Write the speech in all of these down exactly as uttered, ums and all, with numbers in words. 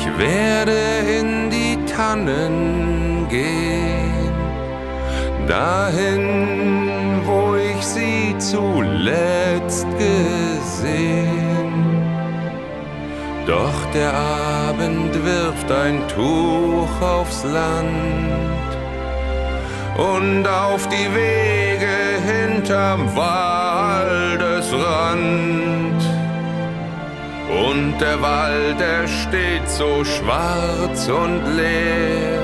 Ich werde in die Tannen gehen, dahin, wo ich sie zuletzt gesehen. Doch der Abend wirft ein Tuch aufs Land und auf die Wege hinterm Waldesrand. Und der Wald, er steht so schwarz und leer.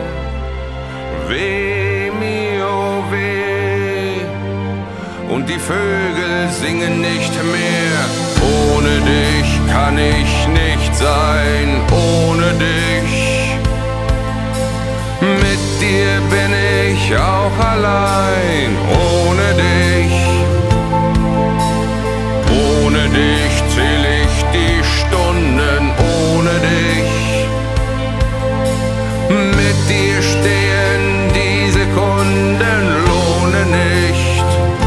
Weh, mio, weh. Und die Vögel singen nicht mehr. Ohne dich kann ich nicht sein, ohne dich. Mit dir bin ich auch allein, ohne dich. Ohne dich zähl ich die Stunden, ohne dich. Mit dir stehen die Sekunden, lohne nicht.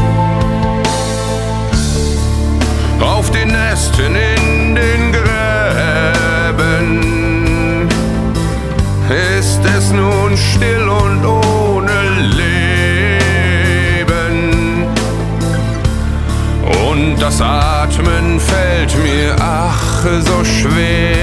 Auf den Nesten in den Gräben ist es nun still und ohne Leben. Und das Atmen fällt mir ach so schwer.